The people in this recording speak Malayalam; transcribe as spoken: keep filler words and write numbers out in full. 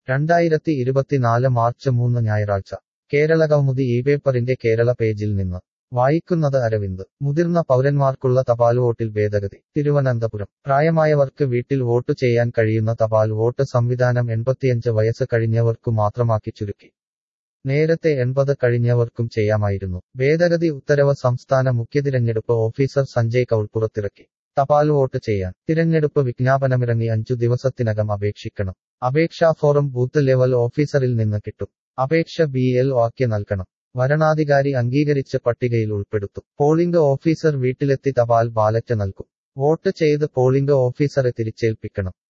രണ്ടായിരത്തി ഇരുപത്തിനാല് മാർച്ച് മൂന്ന് ഞായറാഴ്ച കേരള കൗമുദി ഈ പേപ്പറിന്റെ കേരള പേജിൽ നിന്ന് വായിക്കുന്നത് അരവിന്ദ്. മുതിർന്ന പൗരന്മാർക്കുള്ള തപാൽ വോട്ടിൽ ഭേദഗതി. തിരുവനന്തപുരം. പ്രായമായവർക്ക് വീട്ടിൽ വോട്ട് ചെയ്യാൻ കഴിയുന്ന തപാൽ വോട്ട് സംവിധാനം എൺപത്തിയഞ്ച് വയസ്സ് കഴിഞ്ഞവർക്കു മാത്രമാക്കി ചുരുക്കി. നേരത്തെ എൺപത് കഴിഞ്ഞവർക്കും ചെയ്യാമായിരുന്നു. ഭേദഗതി ഉത്തരവ് സംസ്ഥാന മുഖ്യതിരഞ്ഞെടുപ്പ് ഓഫീസർ സഞ്ജയ് കൗൾ പുറത്തിറക്കി. തപാൽ വോട്ട് ചെയ്യാൻ തിരഞ്ഞെടുപ്പ് വിജ്ഞാപനമിറങ്ങി അഞ്ചു ദിവസത്തിനകം അപേക്ഷിക്കണം. അപേക്ഷാ ഫോറം ബൂത്ത് ലെവൽ ഓഫീസറിൽ നിന്ന് കിട്ടും. അപേക്ഷ ബി എൽ ഒ ആക്കി നൽകണം. വരണാധികാരി അംഗീകരിച്ച് പട്ടികയിൽ ഉൾപ്പെടുത്തും. പോളിംഗ് ഓഫീസർ വീട്ടിലെത്തി തപാൽ ബാലറ്റ് നൽകും. വോട്ട് ചെയ്ത് പോളിംഗ് ഓഫീസറെ തിരിച്ചേൽപ്പിക്കണം.